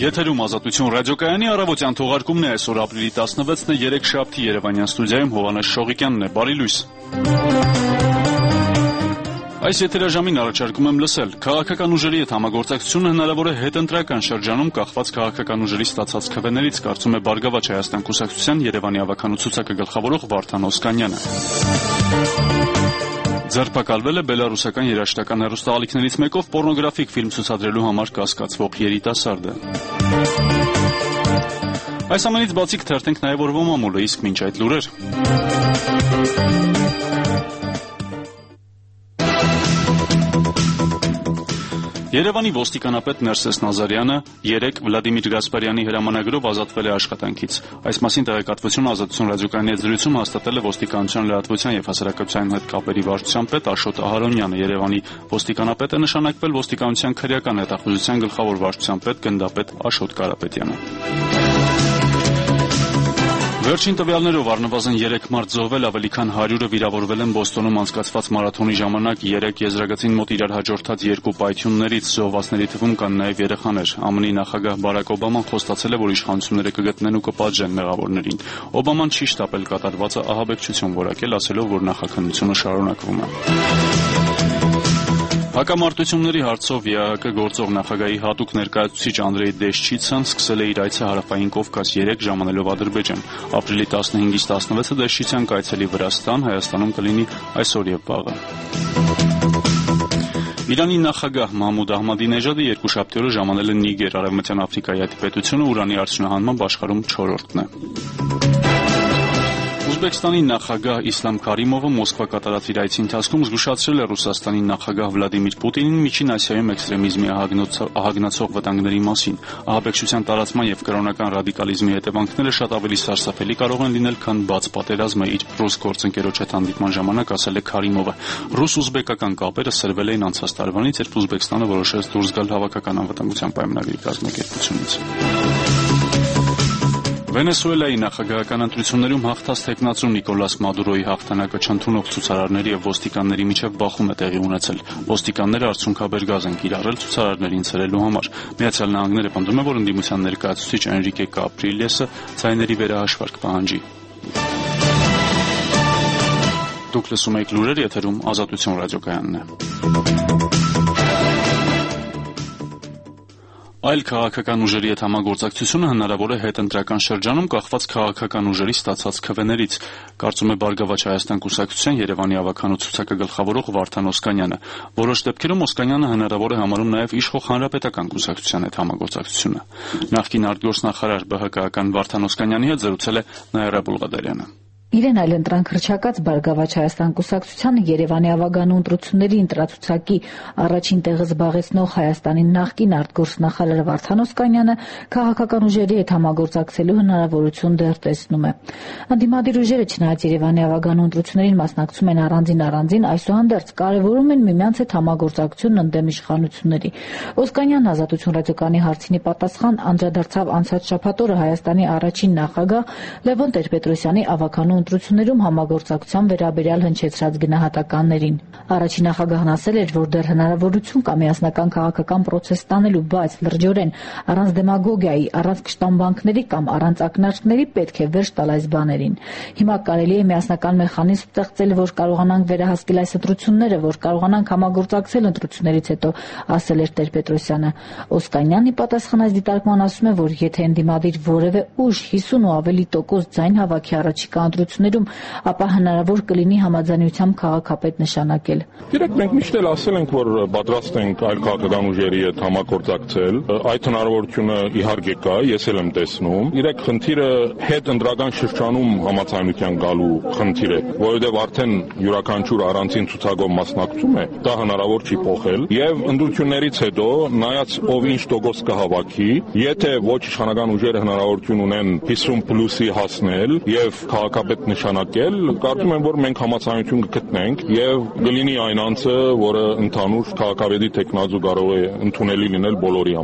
Եթերում Ազատություն ռադիոկայանի առավոտյան թողարկումն է այսօր ապրիլի 16-ն է, 3 շաբթի Երևանյան ստուդիայում Հովհաննես Շողիկյանն է, բարի լույս։ Այս եթերաժամին առաջարկում եմ լսել. քաղաքական ուժերի հետ համագործակցությունը հնարավոր է հետընտրական շրջանում կախված քաղաքական ուժերի ստացած քվեներից, կարծում է Բարգավաճ Հայաստան կուսակցության Երևանի ավագանու ցուցակը գլխավորող Վարդան Օսկանյանը։ Ձերբակալվել է բելարուսական երաժշտական հեռուստաալիքներից մեկով պոռնոգրաֆիկ ֆիլմ ցուցադրելու համար կասկածվող երիտասարդը։ Այս ամենից բացի կթերթենք նաև օրվա մամուլը, իսկ մինչ այդ լուրեր։ Երևանի ոստիկանապետ Ներսես Նազարյանը 3 Վլադիմիր Գասպարյանի հրամանագրով ազատվել է աշխատանքից։ Այս մասին տեղեկատվություն Ազատություն ռադիոկայանի հետ զրույցում հաստատել է ոստիկանության լրատվության եւ հասարակության հետ կապերի վարչության պետ Աշոտ Ահարոնյանը։ Երևանի ոստիկանապետ է նշանակվել ոստիկանության քրեական հետախուզության գլխավոր վարչության պետ գնդապետ Աշոտ Կարապետյանը։ Վերջին տվյալներով առնվազն 3 մարդ զոհվել, ավելի քան 100-ը վիրավորվել են Բոստոնում անցկացված մարաթոնի ժամանակ 3 եզրագծին մոտ իրար հաջորդած 2 պայթյուններից, զոհվածների թվում կան նաև երեխաներ։ ԱՄՆ-ի նախագահ Բարակ Օբաման խոստացել է, որ իշխանությունները կգտնեն ու կպատժեն մեղավորներին։ Օբաման չի շտապել կատարվածը ահաբեկչություն որակել, ասելով, որ նախաքննությունը շարունակվում է։ Հակամարտությունների հարցով ԵԱՀԿ գործող նախագահի հատուկ ներկայացուցիչ Անդրեյ Դեշչիցան սկսել է իր այցը Հարավային Կովկաս 3 ժամանելով Ադրբեջան։ Ապրիլի 15-ից 16-ը Դեշչիցան կայցելի Վրաստան, Հայաստանում կլինի այսօր եւ վաղը։ Իրանի նախագահ Մահմուդ Ահմադինեժադը երկուշաբթի օրը ժամանել է Նիգեր, Արևմտյան Աֆրիկայի պետությունը Ուրանի արդյունահանման աշխարհում 4-րդն է։ Ուզբեկստանի նախագահ Իսլամ Կարիմովը Մոսկվա կատարած իր այցի ընթացքում զգուշացրել է Ռուսաստանի նախագահ Վլադիմիր Պուտինին Միջին Ասիայում էքստրեմիզմի ահագնացող վտանգների մասին։ Ահաբեկչության տարածման եւ կրոնական ռադիկալիզմի հետևանքները շատ ավելի սարսափելի կարող են լինել, քան բաց պատերազմը, իր ռուս գործընկերոջ հետ հանդիպման ժամանակ ասել է Կարիմովը։ Ռուս-ուզբեկական կապերը սրվել էին անցած տարվանից, երբ Ուզբեկստանը որոշեց դուրս գալ հավաքական անվտանգության պայմանագրի կազմակերպությունից։ Վենեսուելայի նախագահական ընտրություններում հաղթած թեկնածու Նիկոլաս Մադուրոյի հաղթանակը չընդունող ցուցարարների եւ ոստիկանների միջև բախում է տեղի ունեցել։ Ոստիկանները արդյունքաբեր գազ են կիրառել ցուցարարներին ցրելու համար։ Միացյալ Նահանգները պնդում է, որ ընդդիմության ներկայացուցիչ Էնրիկե Կապրիլեսը ցայների վերահաշվարկ պահանջի։ Դուք լսում եք լուրեր, եթերում Ազատություն ռադիոկայանն է։ Այլ քաղաքական ուժերի հետ համագործակցությունը հնարավոր է հետընտրական շրջանում կախված քաղաքական ուժերի ստացած քվեներից, կարծում է Բարգավաճ Հայաստան կուսակցության Երևանի ավագանու ցուցակը գլխավորող Վարդան Օսկանյանը։ Որոշ դեպքերում Օսկանյանը հնարավոր է համարում նաև իշխող Հանրապետական կուսակցության հետ համագործակցությունը։ Նախկին արտգործնախարար ԲՀԿ-ական Վարդան Օսկանյանի հետ զրուցել է Նաիրա Բուլղադարյանը։ Իրեն այլընտրանք հռչակած Բարգավաճ Հայաստան կուսակցությանը Երևանի ավագանու ընտրությունների ընտրացուցակի առաջին տեղը զբաղեցնող Հայաստանի նախկին արտգործնախարար Վարդան Օսկանյանը քաղաքական ուժերի հետ համագործակցելու հնարավորություն դեռ տեսնում է։ Ընդդիմադիր ուժերը չնայած Երևանի ավագանու ընտրություններին մասնակցում են առանձին, այսուհանդերձ կարևորում են միմյանց հետ համագործակցությունն ընդդեմ իշխանությունների։ Օսկանյանն Ազատություն ռադիոկայանի հարցինի պատասխան անդրադարձավ անցած շաբաթ օրը Հայաստանի առաջին նախագահ Լևոն Տեր-Պետրոսյանի ավագանու ընտրություններում համագործակցության վերաբերյալ հնչեցրած գնահատականներին։ Առաջին նախագահն ասել էր, որ դեռ հնարավորություն կա միասնական քաղաքական պրոցես ստանելու, բայց լրջորեն առանց դեմագոգիայի, առանց կշտամբանքների կամ առանց ակնարկների պետք է վերջ տալ այս բաներին։ Հիմա կարելի է միասնական մեխանիզմ ստեղծել, որ կարողանանք վերահասկել այս ընտրությունները, որ կարողանանք համագործակցել ընտրություններից հետո, ասել էր Տեր-Պետրոսյանը։ Օսկանյանը պատասխան այս դիտարկման ասում է, որ եթե ընդդիմադիր որևէ ուժ 50 ու ավելի % ձայն հավաքի առաջիկա ընտրություններում, ապա հնարավոր կլինի համաձայնությամբ քաղաքապետ նշանակել։ Գիտեք, մենք միշտ էլ ասել ենք, որ պատրաստ ենք այլ քաղաքական ուժերի հետ համագործակցել։ Այդ հնարավորությունը իհարկե կա, ես էլ եմ տեսնում։ Իրեք խնդիրը հետ ընտրական շրջանում համաձայնության գալու խնդիր է, որովհետև արդեն յուրաքանչյուր առանձին ցուցակով մասնակցում է, դա հնարավոր չի փոխել։ Եվ ընտրություններից հետո, նայած ով ինչ տոկոս կհավաքի, եթե ոչ իշխանական ուժերը հնարավորություն ունեն 50+-ի հասնել եւ քաղաքապետ նշանակել, կարծում եմ, որ մենք համաձայնություն կգտնենք եւ կլինի այն անձը, որը ընդհանուր քաղաքապետի տեխնազու կարող է ընդունելի լինել բոլորի համար։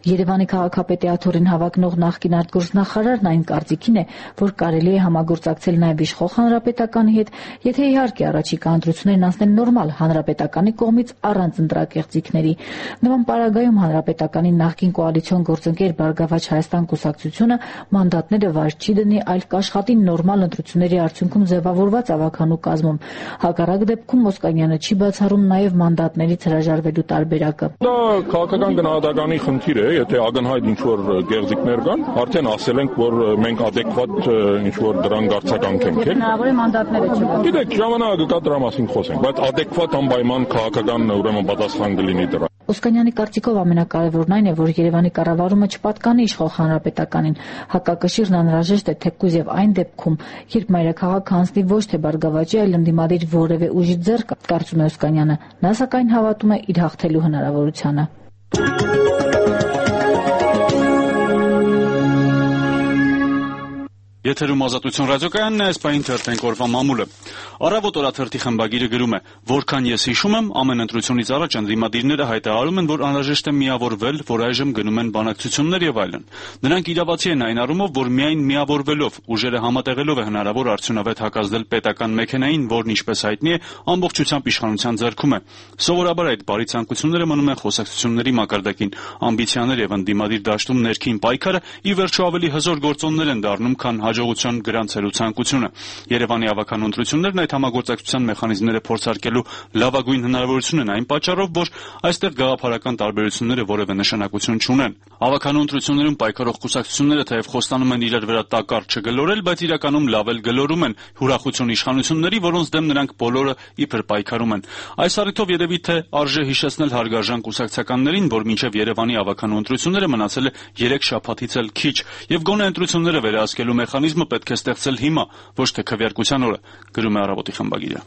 Երևանի քաղաքապետի աթոռին հավակնող նախկին արտգործնախարարն այն կարծիքին է, որ կարելի է համագործակցել նաև իշխող հանրապետականի հետ, եթե իհարկե առաջիկա ընտրություններն անցնեն նորմալ հանրապետականի կողմից առանց ընտրակեղծիքների։ Նման պարագայում հանրապետականի նախկին կոալիցիոն գործընկեր Բարգավաճ Հայաստան կուսակցությունը մանդատները վայր չի դնի, այլ կաշխատի նորմալ ընտրությունների արդյունքում ձևավորված ավականու կազմում։ Հակառակ դեպքում Օսկանյանը չի բացառում նաև մանդատներից հրաժարվելու տարբերակը։ Դա քաղաքական գնահատականի խնդիր է, եթե ակնհայտ ինչ-որ գեղձիկներ կան, արդեն ասել ենք, որ մենք adekvat ինչ-որ դրան գարցականք ենք։ Հնարավոր է մանդատները չգան։ Գիտեք, ժամանակը կա դրա մասին խոսենք, բայց adekvat անպայման քաղաքական ուրեմն պատասխան կլինի դրա։ Օսկանյանի կարծիքով ամենակարևորն այն է, որ Երևանի կառավարումը չպատկանի իշխող հանրապետականին։ Հակակշիռն անհրաժեշտ է թեկուզ եւ այն դեպքում, երբ մայրաքաղաքը անցնի ոչ թե Բարգավաճի, այլ ընդդիմադիր որևէ ուժի ձեռք, կարծում է Օսկանյանը։ Նա սակայն հավատում է իր հաղթելու հնարավորությանը։ Եթերում Ազատություն ռադիոկայանն է, այս պահին թերթենք օրվա մամուլը։ Առավոտ օրաթերթի խմբագիրը գրում է. որքան ես հիշում եմ, ամեն ընտրությունից առաջ ընդդիմադիրները հայտարարում են, որ անհրաժեշտ է միավորվել, որ այժմ գնում են բանակցություններ եւ այլն։ Նրանք իրավացի են այն առումով, որ միայն միավորվելով, ուժերը համատեղելով է հնարավոր արդյունավետ հակազդել պետական մեքենային, որն ինչպես հայտնի է, ամբողջությամբ իշխանության ձեռքում է։ Սովորաբար այդ բարի ցանկությունները մնում են խոսակցությունների մակարդակին, ամբիցիաներ եւ ընդդիմադիր դաշտում ներքին պայքարը ի վերջո ավելի հզոր գործոններ են դառնում, քան հաջողության գրանցելու ցանկությունը։ Երևանի ավականու ընտրություններն այդ համագործակցության մեխանիզմները փորձարկելու լավագույն հնարավորություն են այն պատճառով, որ այստեղ գաղափարական տարբերությունները որևէ նշանակություն չունեն։ Ավականու ընտրություններում պայքարող կուսակցությունները թեև խոստանում են իրար վրա տակառ չգլորել, բայց իրականում լավ էլ գլորում են հուրախություն իշխանությունների, որոնց դեմ նրանք բոլորը իբր պայքարում են։ Այս առիթով երևի թե արժե հիշեցնել հարգարժան կուսակցականներին, որ մինչև Երևանի ավականու ընտրությունները մնացել է 3 շաբաթից էլ քիչ, եւ գոնե ընտրությունները վերահսկելու մեխանիզմը պետք է ստեղծել հիմա, ոչ թե քվեարկության օրը, գրում է Առավոտի խմբագիրը։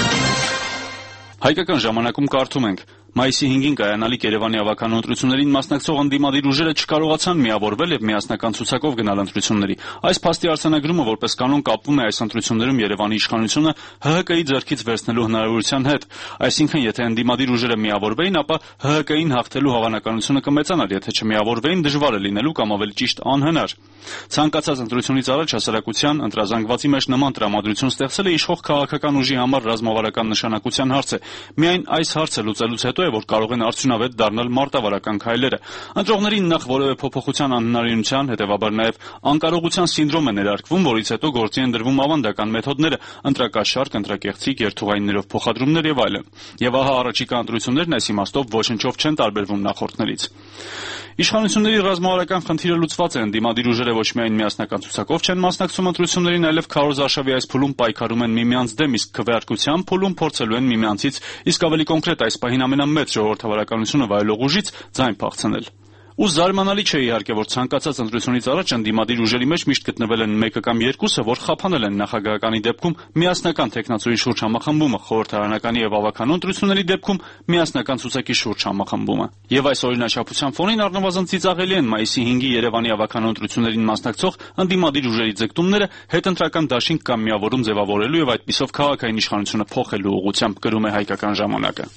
Հայկական ժամանակում կարդում ենք. Մայիսի 5-ին կայանալիք Երևանի ավականու ընտրություններին մասնակցող ընդդիմադիր ուժերը չկարողացան միավորվել եւ միասնական ցուցակով գնալ ընտրությունների։ Այս փաստի արձանագրումը որպես կանոն կապվում է այս ընտրություններում Երևանի իշխանությունը ՀՀԿ-ի ձեռքից վերցնելու հնարավորության հետ։ Այսինքն, եթե ընդդիմադիր ուժերը միավորվեին, ապա ՀՀԿ-ին հաղթելու հավանականությունը կմեծանար, եթե չմիավորվեին, դժվար է լինելու կամ ավելի ճիշտ անհնար։ Ցանկացած ընտրությունից առաջ հասարակության ընտրազանգվածի մեջ նման տրամադրություն ստեղծելը իշխող քաղաքական ուժի համար ռազմավարական նշանակության հարց է։ Միայն այս հարցը լուծելուց հետո է, որ կարող են արդյունավետ դառնալ մարտավարական քայլերը։ Ընտրողներին նախ որևէ փոփոխության անհնարինության, հետևաբար նաև անկարողության սինդրոմ է ներարկվում, որից հետո գործի են դրվում ավանդական մեթոդները՝ ընտրակաշառք, ընտրակեղծիք, երթուղայիններով փոխադրումներ եւ այլն։ Եվ ահա առաջիկա ընտրություններն այս իմաստով ոչնչով չեն տարբերվում նախորդներից։ Իշխանությունների ռազմավարական խնդիրը լուծված է, ընդդիմադիր ուժերը ոչ միայն միասնական ցուցակով չեն մասնակցում ընտրություններին, այլև քարոզարշավի այս փուլում պայքարում են միմյանց դեմ, իսկ քվեարկության փուլում փորձելու են միմյանցից, իսկ ավելի կոնկրետ այս պահին ամենամեծ ժողովրդավարականությունը վայելող ուժից ձայն փախցնել։ Ու զարմանալի չէ իհարկե, որ ցանկացած ընտրությունից առաջ ընդդիմադիր ուժերի մեջ միշտ գտնվել են մեկը կամ երկուսը, որ խափանել են նախագահականի դեպքում միասնական տեխնացուի շուրջ համախմբումը, խորհրդարանականի եւ ավականու ընտրությունների դեպքում միասնական ցուցակի շուրջ համախմբումը։ Եվ այս օրինաչափության ֆոնին առնվազն ծիծաղելի են մայիսի 5-ի Երևանի ավականու ընտրություններին մասնակցող ընդդիմադիր ուժերի ձգտումները հետընտրական դաշինք կամ միավորում ձևավորելու եւ այդպիսով քաղաքային իշխանությունը փոխելու ուղղությամբ, գրում է Հայկական ժամանակը։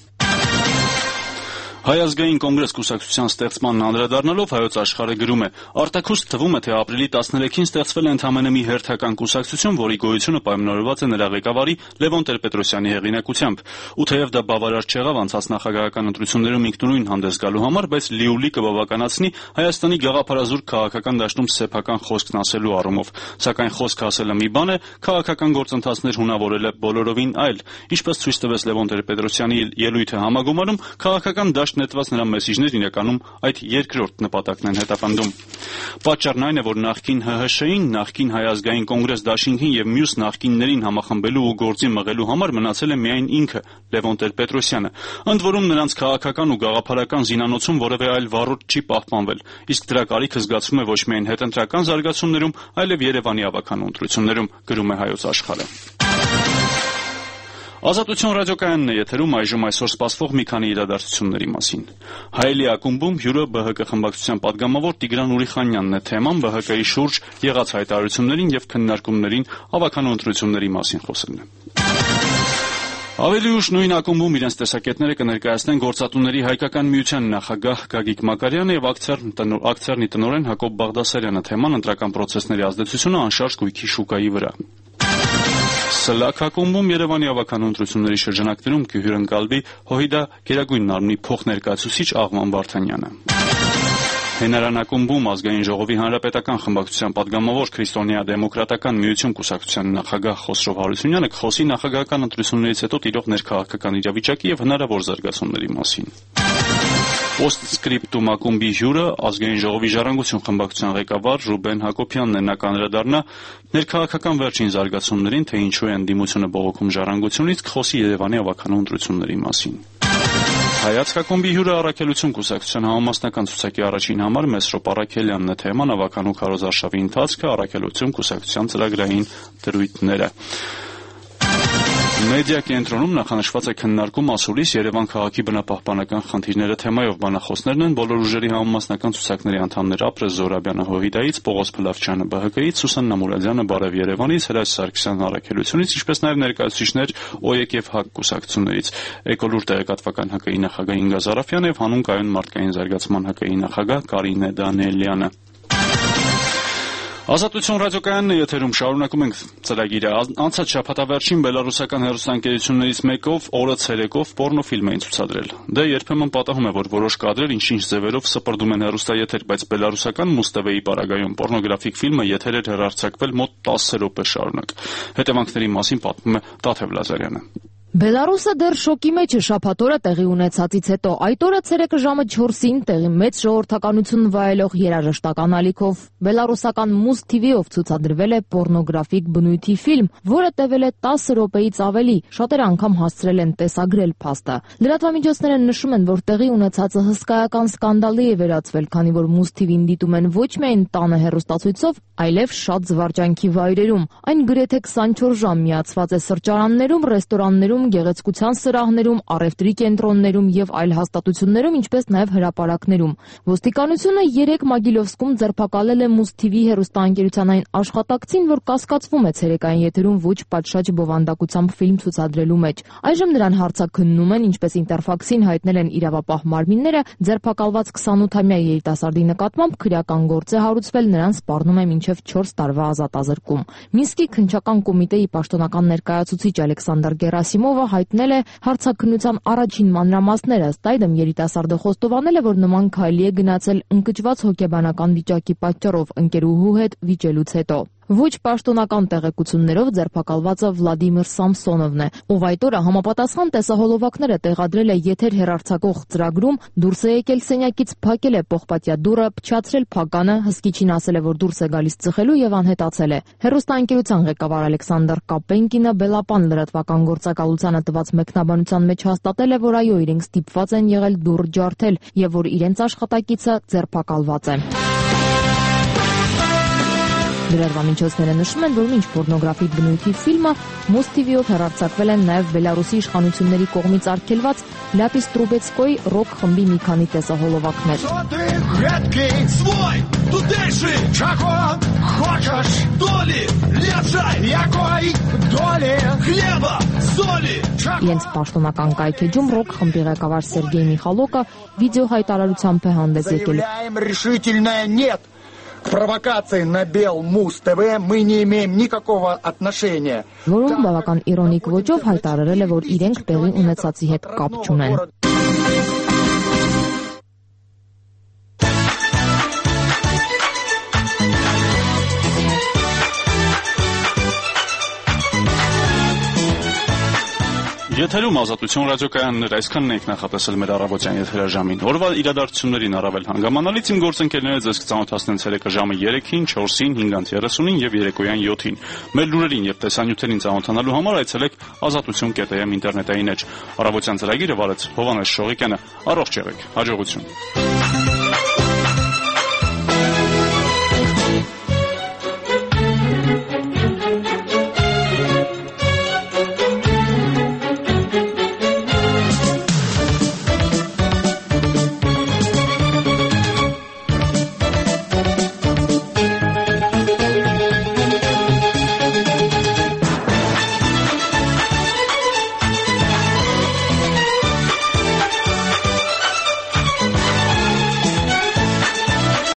Հայ ազգային կոնգրես կուսակցության ստեղծման անդրադառնալով Հայոց աշխարհը գրում է. Արտաքուստ թվում է, թե ապրիլի 13-ին ստեղծվել է ընդամենը մի հերթական կուսակցություն, որի գոյությունը պայմանավորված է նրա ղեկավարի Լևոն Տեր-Պետրոսյանի հեղինակությամբ։ Ու թեև դա բավարար չեղավ անցած նախագահական ընտրություններում ինքնուրույն հանդես գալու համար, բայց լիուլի կբավականացնի Հայաստանի գաղափարազուրկ քաղաքական դաշտում սեփական խոսքն ասելու առումով։ Սակայն խոսքը ասելը մի բան է, քաղաքական գործընթացներ հունավորելը բոլորովին այլ։ Ինչպես ցույց տվեց Լևոն Տեր-Պետրոսյանի ելույթը համագումարում, քաղաքական նետված նրա մեսիջներն իրականում այդ երկրորդ նպատակն են հետապնդում։ Պատճառն այն է, որ նախկին ՀՀՇ-ին, նախկին Հայ ազգային կոնգրես դաշինքին եւ մյուս նախկիններին համախմբելու ու գործի մղելու համար մնացել է միայն ինքը՝ Լևոն Տեր-Պետրոսյանը։ Ընդ որում նրանց քաղաքական ու գաղափարական զինանոցում որևէ այլ վառոդ չի պահպանվել, իսկ դրա կարիքը զգացվում է ոչ միայն հետընտրական զարգացումներում, այլև Երևանի ավականու ընտրություններում, գրում է Հայոց աշխարհը։ Ազատություն ռադիոկայանն է եթերում այժմ այսօր սպասվող մի քանի իրադարձությունների մասին։ Հայելի ակումբում հյուրը ԲՀԿ խմբակցության падգամավոր Տիգրան Ուրիխանյանն է, թեման ԲՀԿ-ի շուրջ եղած հայտարարություններին եւ քննարկումներին ավականու ընտրությունների մասին խոսելն է։ Ավելի ուշ նույն ակումբում իրենց տեսակետները կներկայացնեն գործատուների հայկական միության նախագահ Գագիկ Մակարյանը եւ ակցիարնի տնօրեն Հակոբ Բաղդասարյանը, թեման ընտրական պրոցեսների ազդեցությունը անշարժ գույքի շուկայի վրա։ Սլաք ակումբում Երևանի ավականու ընտրությունների շրջանակներում կհյուրընկալվի ՀՅԴ Գերագույն մարմնի փոխներկայացուցիչ Աղման Վարդանյանը։ Հենարան ակումբում ազգային ժողովի հանրապետական խմբակցության падգամավոր Քրիստոնեա-դեմոկրատական միություն կուսակցության նախագահ Խոսրով Հարությունյանը կխոսի նախագահական ընտրություններից հետո տիրող ներքաղաքական իրավիճակի եւ հնարավոր զարգացումների մասին։ Պոստսկրիպտում ակումբի հյուրը ազգային ժողովի ժառանգություն խմբակցության ղեկավար Ռուբեն Հակոբյանն է, նա կանդրադառնա ներքաղաքական վերջին զարգացումներին, թե ինչու է ընդդիմությունը բողոքում ժառանգությունից, կխոսի Երևանի ավականու ընտրությունների մասին։ Հայացք ակումբի հյուրը առաքելություն կուսակցության համամասնական ցուցակի առաջին համար Մեսրոպ Առաքելյանն է, թեման ավականու քարոզարշավի ընթացքը, առաքելություն կուսակցության ծրագրային դրույթները։ Մեդիա կենտրոնում նախանշված է քննարկում ասուլիս Երևան քաղաքի բնապահպանական խնդիրները թեմայով բանախոսներն են բոլոր ուժերի համամասնական ցուցակների անդամներ Ապրես Զորաբյանը ՀՅԴ-ից, Պողոս Փլավչյանը ԲՀԿ-ից, Սուսաննա Մուրադյանը Բարև Երևանից, Հրաչ Սարգսյանն առաքելությունից, ինչպես նաև ներկայացուցիչներ ՕԵԿ եւ ՀԱԿ կուսակցություններից, Էկոլուր տեղեկատվական ՀԿ-ի նախագահ Ինգա Զարաֆյանը եւ Հանուն կայուն մարդկային զարգացման ՀԿ-ի նախագահ Կարինե Դանիելյանը։ Ազատություն ռադիոկայանն է եթերում, շարունակում ենք ծրագիրը։ Անցած շաբաթավերջին բելարուսական հեռուստաընկերություններից մեկով օրը ցերեկով պոռնոֆիլմ էին ցուցադրել։ Դե երբեմն պատահում է, որ որոշ կադրեր ինչ-ինչ ձևերով սպրդում են հեռուստաեթեր, բայց բելարուսական Մուստեվեի պարագայում պոռնոգրաֆիկ ֆիլմը եթեր էր հեռարձակվել մոտ 10 րոպե շարունակ։ Հետևանքների մասին պատմում է Տաթև Լազարյանը։ Բելարուսը դեռ շոկի մեջ է շաբաթ օրը տեղի ունեցածից հետո։ Այդ օրը ցերեկը ժամը 4-ին տեղի մեծ ժողովրդականություն վայելող երաժշտական ալիքով բելարուսական Muz TV-ով ցուցադրվել է պոռնոգրաֆիկ բնույթի ֆիլմ, որը տևել է 10 րոպեից ավելի։ Շատերը անգամ հասցրել են տեսագրել փաստը։ Լրատվամիջոցները նշում են, որ տեղի ունեցածը հսկայական սկանդալի է վերածվել, քանի որ Muz TV-ն դիտում են ոչ միայն տանը հեռուստացույցով, այլև շատ զվարճանքի վայրերում։ Այն գրեթե 24 ժամ միացված է սրճարաններում, ռեստորաններում, գեղեցկության սրահներում, առևտրի կենտրոններում եւ այլ հաստատություններում, ինչպես նաեւ հրապարակներում։ Ոստիկանությունը 3 Մագիլովսկում ձերբակալել է Muz TV հեռուստաընկերության այն աշխատակցին, որ կասկածվում է ցերեկային եթերում ոչ պատշաճ բովանդակությամբ ֆիլմ ցուցադրելու մեջ։ Այժմ նրան հարցաքննում են, ինչպես Ինտերֆաքսին հայտնել են իրավապահ մարմինները, ձերբակալված 28-ամյա երիտասարդի նկատմամբ քրեական գործ է հարուցվել, նրան սպառնում է մինչև 4 տարվա ազատազրկում։ Մինսկի քննչական կոմիտեի պաշտոնական ներկայացուցիչ Ալեքսանդր Գերասիմովը հայտնել է հարցաքննության առաջին մանրամասները, ըստ այդմ երիտասարդը խոստովանել է, որ նման քայլի է գնացել ընկճված հոգեբանական վիճակի պատճառով ընկերուհու հետ վիճելուց հետո։ Ոչ պաշտոնական տեղեկություններով ձերբակալվածը Վլադիմիր Սամսոնովն է, ով այդ օրը համապատասխան տեսահոլովակները տեղադրել է եթեր հեռարձակող ծրագրում, դուրս է եկել սենյակից, փակել է պողպատյա դուռը, փչացրել փականը, հսկիչին ասել է, որ դուրս է գալիս ծխելու եւ անհետացել է։ Հեռուստաընկերության ղեկավար Ալեքսանդր Կապենկինը Բելապան լրատվական գործակալությանը տված մեկնաբանության մեջ հաստատել է, որ այո, իրենք ստիպված են եղել դուռ ջարդել եւ որ իրենց աշխատակիցը ձերբակալված է։ Լրատվամիջոցները նշում են, որ մինչ պոռնոգրաֆիկ բնույթի ֆիլմը Muz TV-ով հեռարձակվել են նաև Բելարուսի իշխանությունների կողմից արգելված Լապիս Տրուբեցկոյի ռոք խմբի մի քանի տեսահոլովակներ։ Իրենց պաշտոնական կայքեջում ռոք խմբի ղեկավար Սերգեյ Միխալոկը վիդեո հայտարարությամբ է հանդես եկել։ К провокации на Бел Muz TV мы не имеем никакого отношения. Որում բավական իրոնիկ ոճով հայտարարել է, որ իրենք տեղի ունեցածի հետ կապ չունեն։ Եթերում Ազատություն ռադիոկայաններ, այսքանն ենք նախատեսել մեր առավոտյան եթերաժամին։ Օրվա իրադարձություններին առավել հանգամանալից իմ գործընկերները ձեզ կծանոթացնեն ցերեկը ժամը 3-ին, 4-ին, 5:30-ին եւ երեկոյան 7-ին։ Մեր լուրերին եւ տեսանյութերին ծանոթանալու համար այցելեք azatutsion.am ինտերնետային էջ։ Առավոտյան ծրագիրը վարեց Հովհաննես Շողիկյանը։ Առողջ եղեք, հաջողություն։